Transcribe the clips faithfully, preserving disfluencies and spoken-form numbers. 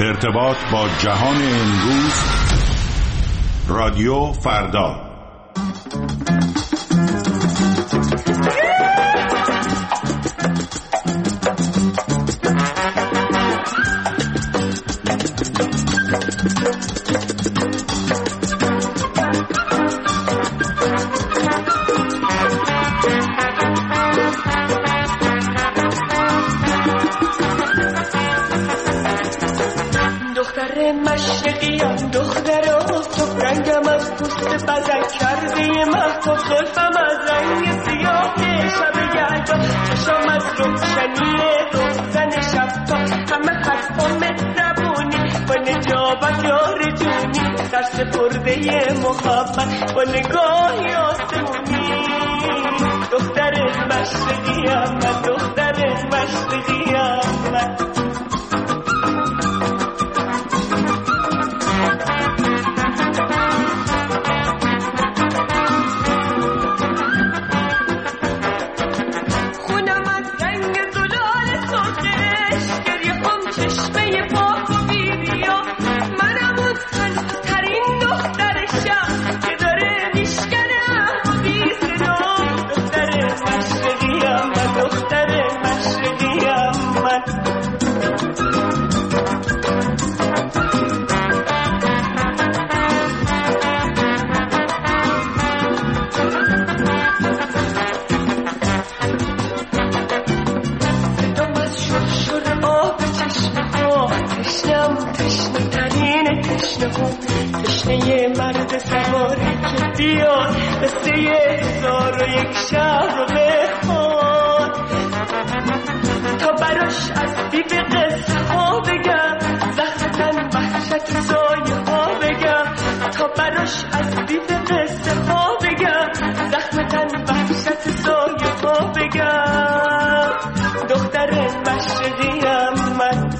ارتباط با جهان امروز، رادیو فردا. سپرده محبت با نگاهی آسمونی، دختر مشرقیم من، دختر مشرقیم من. خونم از رنگ زلال سرخش، گریه هم چشمه پاک و بی‌ریا. منم اون تن‌ترین دختر شهر که داره میشکنه و بی‌صدا. دختر مشرقیم من، دختر مشرقیم من. تشنه مرد سواری که بیاد قصه هزار و یک شب رو بخواد، تا براش از بیب قصه ها بگم، زخم تن وحشت سایه ها بگم. تا براش از بیب قصه ها بگم، زخم تن وحشت سایه ها بگم. دختر مشرقیم من.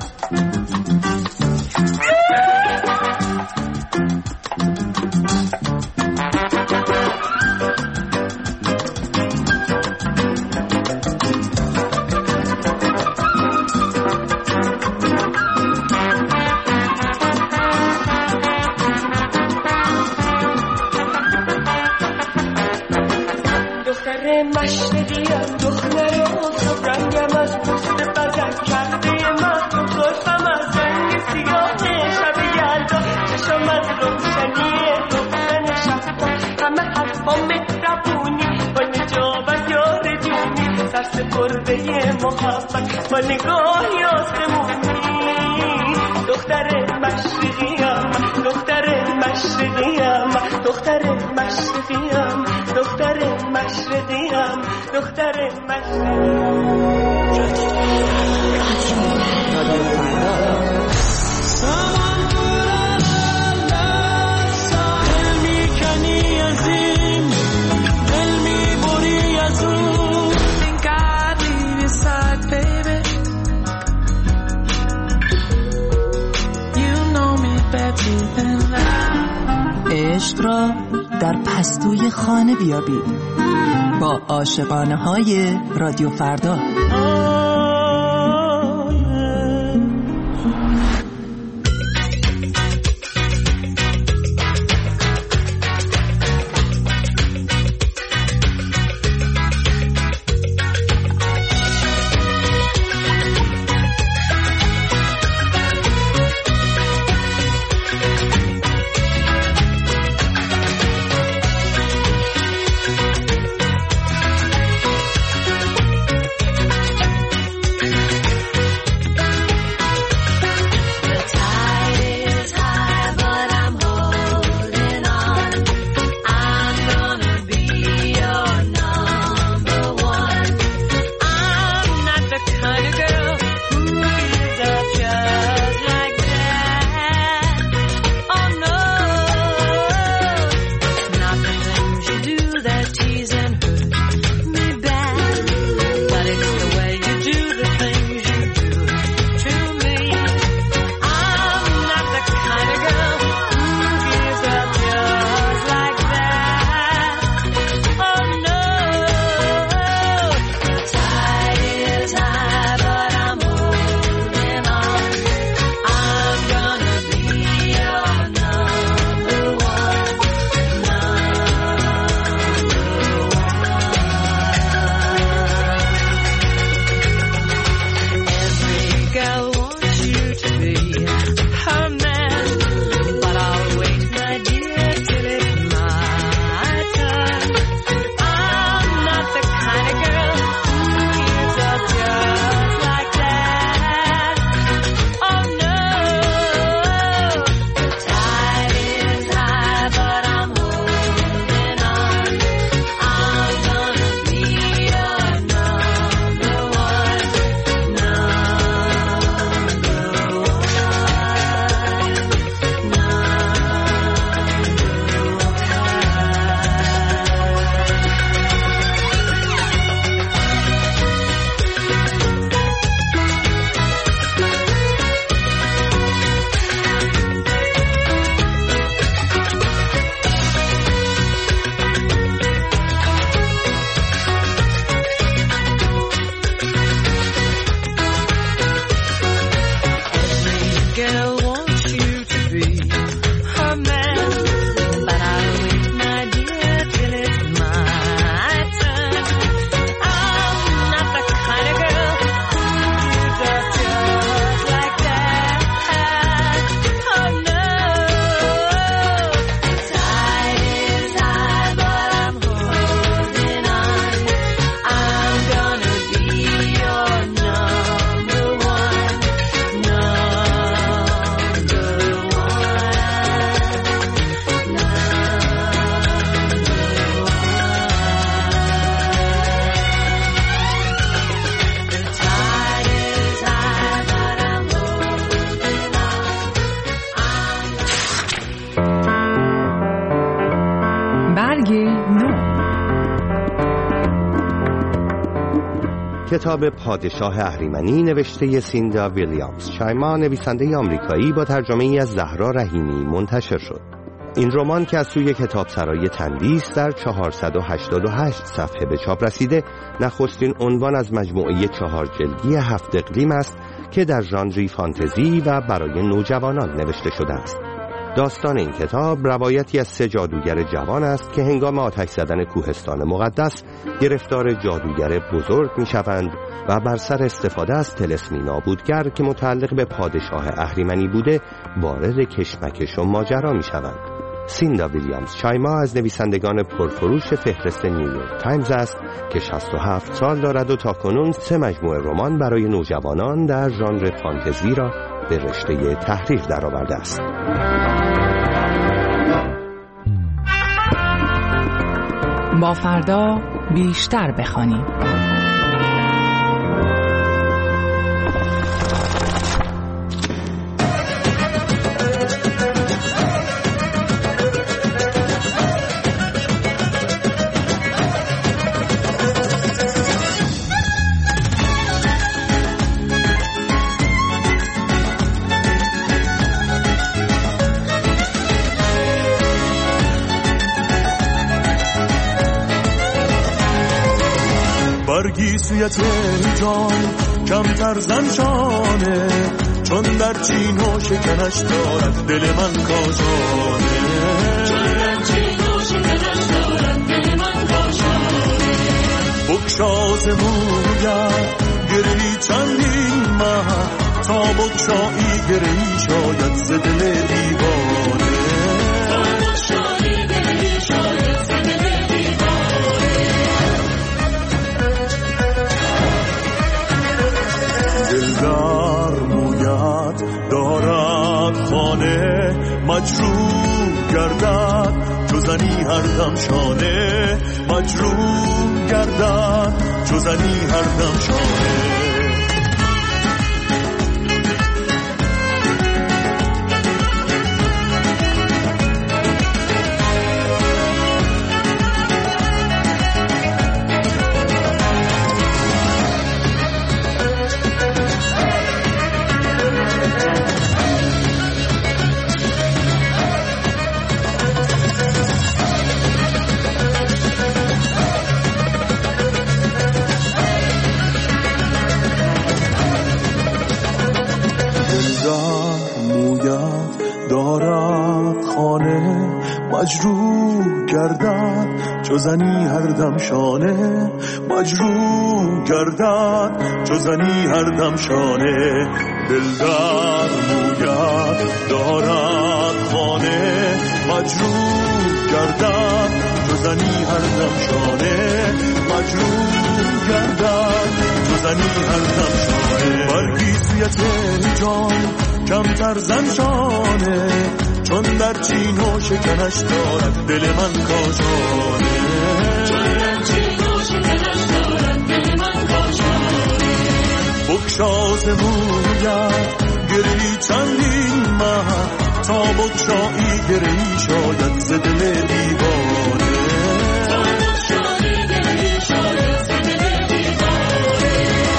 مشرقیم دختر آفتاب رنگم از پشت بدن کرده من، طرفم از رنگ سیاه شب یلدا، چشم از روشنی روزن شب، همه حرفا مهربونی با نجاب از یار جونی، سر سپرده محبت با نگاهی آسمونی. دختر مشرقیم، دختر مشرقیم، دختر مشرقیم، دختر مشرقیم، دختر مشرقیم. ساحل میکنی از این دل میبری از اون. Think I'd leave your side, baby. You know me better than that. عشق را در پستوی خانه بیابید با عاشقانه های رادیو فردا. برگ نو. کتاب پادشاه اهریمنی نوشته سیندا ویلیامز چایما، نویسنده آمریکایی، با ترجمه ای از زهرا رحیمی منتشر شد. این رمان که از سوی کتابسرای تندیس در چهارصد و هشتاد و هشت صفحه به چاپ رسیده، نخستین عنوان از مجموعه چهار جلدی هفت اقلیم است که در ژانری فانتزی و برای نوجوانان نوشته شده است. داستان این کتاب روایتی از سه جادوگر جوان است که هنگام آتش زدن کوهستان مقدس گرفتار جادوگر بزرگ می شوند و بر سر استفاده از طلسمی نابودگر که متعلق به پادشاه اهریمنی بوده وارد کشمکش و ماجرا می شوند. سیندا ویلیامز چایما از نویسندگان پرفروش فهرست نیویورک تایمز است که شصت و هفت سال دارد و تاکنون سه مجموعه رمان برای نوجوانان در ژانر فانتزی را به رشته تحریر درآورده است. با فردا بیشتر بخوانیم. برگی سوی تهران کمتر زنشانه، چون در چین و شکنش دارد دل من کاشانه، چون در چین و شکنش دارد دل من کاشانه. بکشاز موید گرهی چندین ماه، تا بکشایی گرهی شاید ز دل دیوانه، تا بکشایی گرهی شاید ز دل دیوانه. دلدار موید دارد خانه، مجروح گردد چو زنی هر دم شانه، مجروح گردد چو زنی هر دم شانه. مجروح گردد چو زنی هر دم شانه، مجروح گردد چو زنی هر دم شانه. دلدار موید دارد خانه، مجروح گردد چو زنی هر دم شانه، مجروح گردد چو زنی هر دم شانه. برگی سوی تهران کمتر زنشانه، چون در چین و شکنش دارد دل من کاشانه، چون در چین و شکنش دارد دل من کاشانه. بکشاز موید گرهی چندین ماه، تا بکشایی گرهی شاید ز دل دیوانه، تا بکشایی گرهی شاید ز دل دیوانه.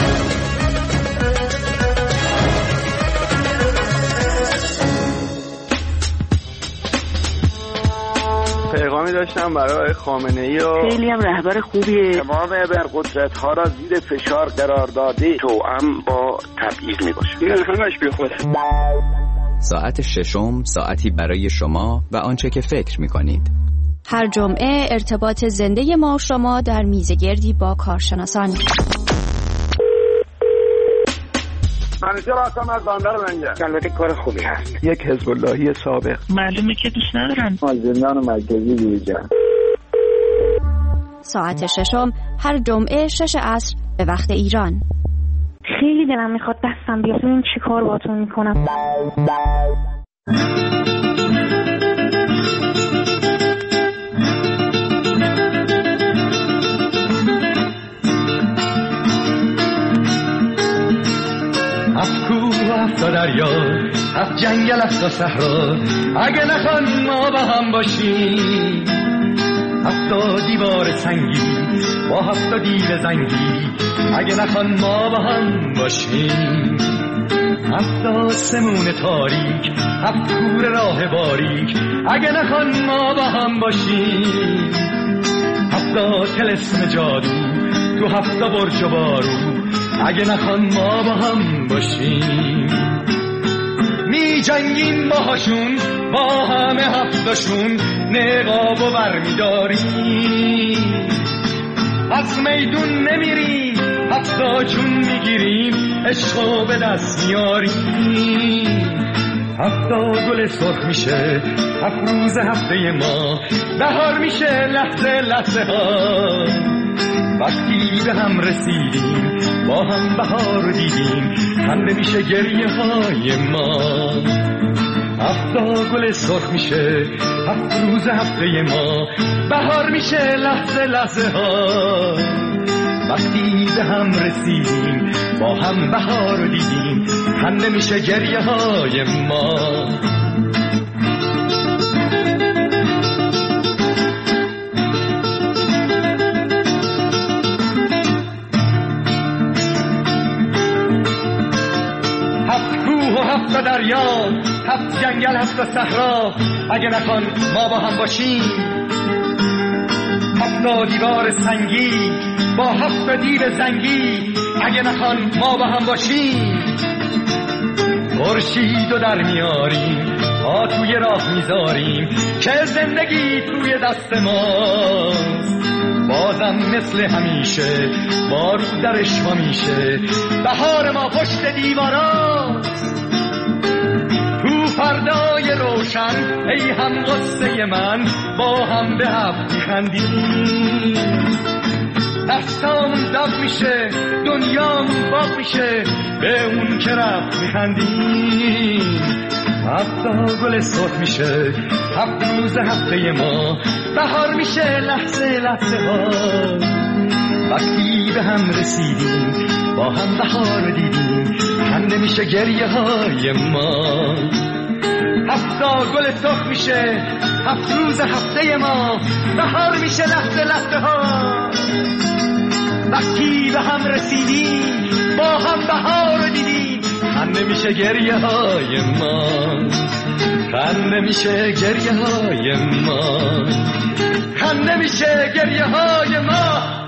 پیغامی داشتم برای خامنه‌ای و خیلی هم رهبر خوبیه، تمام ابرقدرت‌ها را زیر فشار قرار داده، توأم با تبعیض میباشه. این همش بیخوده. ساعت ششم، ساعتی برای شما و آنچه که فکر میکنید. هر جمعه ارتباط زنده ما و شما در میزگردی با کارشناسان. منیجر هستم از بندر لنگر. البته کار خوبی هست. یک حزب اللهی سابق. معلومه که دوست ندارن. از زندان مرکزی بیرون. ساعت ششم هر جمعه شش عصر به وقت ایران. خیلی دلم میخواد دستم بیاد ببین چی کار باهاتون میکنم. از کوه است و دریا، از جنگل است و صحرا، اگه نخوان ما با هم باشیم هفتا دیوار سنگی با هفتا دیو زنگی، اگه نخوان ما با هم باشیم. هفتا سمون تاریک، هفت کور راه باریک، اگه نخوان ما با هم باشیم. هفتا طلسم جادو تو هفتا برج و بارو، اگه نخوان ما با هم باشیم. می جنگیم باهاشون با همه هفتاشون، نقاب و برمی داریم. از میدون نمیریم هفتا جون میگیریم، عشقو به دست میاریم. هفتا گل سرخ میشه هفت روز هفته ما، بهار میشه لحظه لحظه ها. وقتی به هم رسیدیم با هم بهار دیدیم، خنده میشه گریه های ما. هفتا گل سرخ میشه هفت روز هفته ما، بهار میشه لحظه لحظه ها. وقتی به هم رسیدیم با هم بهار دیدیم، خنده میشه گریه های ما. هفت دریا، هفت جنگل، هفت صحرا، اگه نخوان ما با هم باشیم. هفت دیوار سنگی با هفت دیو زنگی، اگه نخوان ما با هم باشیم. خورشید رو در میاریم، ها توی راه میذاریم، که زندگی توی دست ماست. بازم مثل همیشه بارو درش ما میشه، بهار ما پشت دیواراست. فردای روشن ای هم قصه من، با هم به هفت میخندیم. دستامون داغ میشه دنیامون باغ میشه، به اون که رفت میخندیم. هفتا گل سرخ میشه هفت روز هفته ما، بهار میشه لحظه لحظه ها. وقتی به هم رسیدیم با هم بهار دیدیم، خنده میشه گریه های ما. هفتا گل سرخ میشه هفت روز هفته ما، بهار میشه لحظه لحظه ها. وقتی به هم رسیدیم با هم بهار دیدیم، خنده میشه گریه های ما. خنده میشه گریه های ما. خنده میشه گریه های ما.